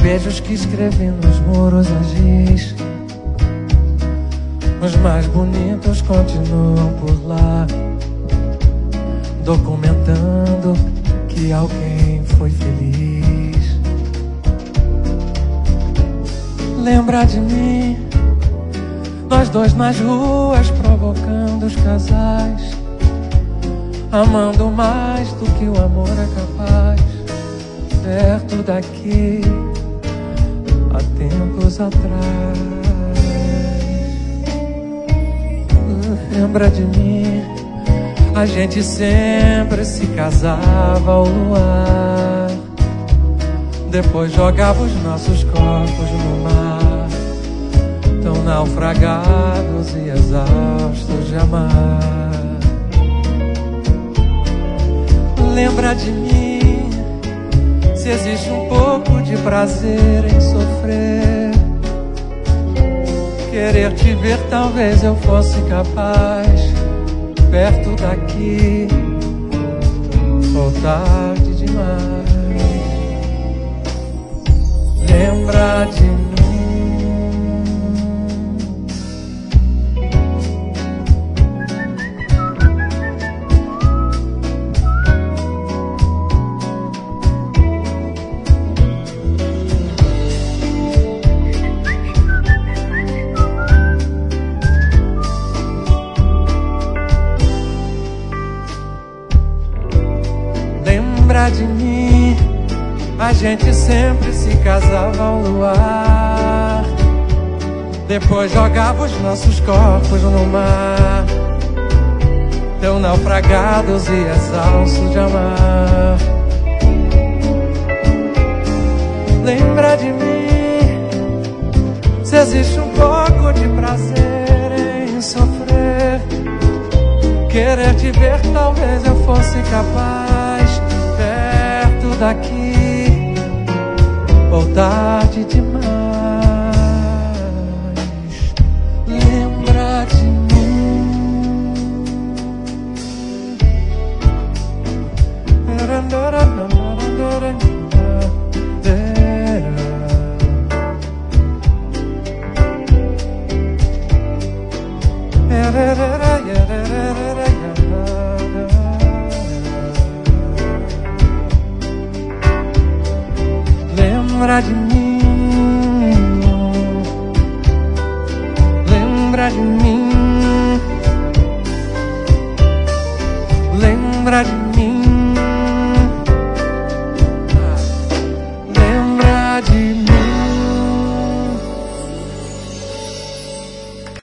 beijos que escrevi nos muros a giz. Os mais bonitos continuam por lá, documentando que alguém foi feliz. Lembra de mim, nós dois nas ruas provocando os casais, amando mais do que o amor é capaz. Perto daqui, há tempos atrás. Lembra de mim, a gente sempre se casava ao luar, depois jogava os nossos corpos no mar, tão naufragados e exaustos de amar. Lembra de mim, se existe um pouco de prazer em sofrer, querer te ver talvez eu fosse capaz. Perto daqui, ou tarde demais. Lembra de mim. Lembra de mim, a gente sempre se casava ao luar, depois jogava os nossos corpos no mar, tão naufragados e exaustos de amar. Lembra de mim, se existe um pouco de prazer em sofrer, querer te ver talvez eu fosse capaz. Perto daqui, ou tarde demais. Lembra de mim. Lembra de mim, lembra de mim, lembra de mim.